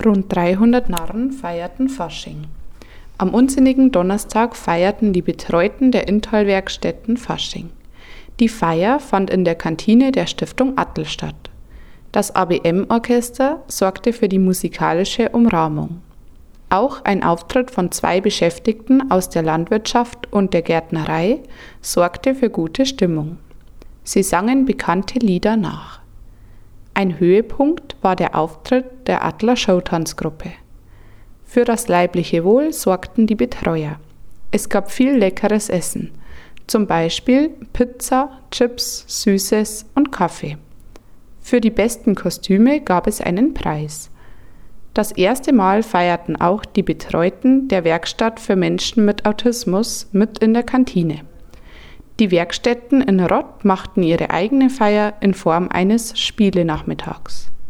Rund 300 Narren feierten Fasching. Am unsinnigen Donnerstag feierten die Betreuten der Inntal-Werkstätten Fasching. Die Feier fand in der Kantine der Stiftung Attl statt. Das ABM-Orchester sorgte für die musikalische Umrahmung. Auch ein Auftritt von 2 Beschäftigten aus der Landwirtschaft und der Gärtnerei sorgte für gute Stimmung. Sie sangen bekannte Lieder nach. Ein Höhepunkt war der Auftritt der Attler Showtanzgruppe. Für das leibliche Wohl sorgten die Betreuer. Es gab viel leckeres Essen, zum Beispiel Pizza, Chips, Süßes und Kaffee. Für die besten Kostüme gab es einen Preis. Das erste Mal feierten auch die Betreuten der Werkstatt für Menschen mit Autismus mit in der Kantine. Die Werkstätten in Rott machten ihre eigene Feier in Form eines Spielenachmittags.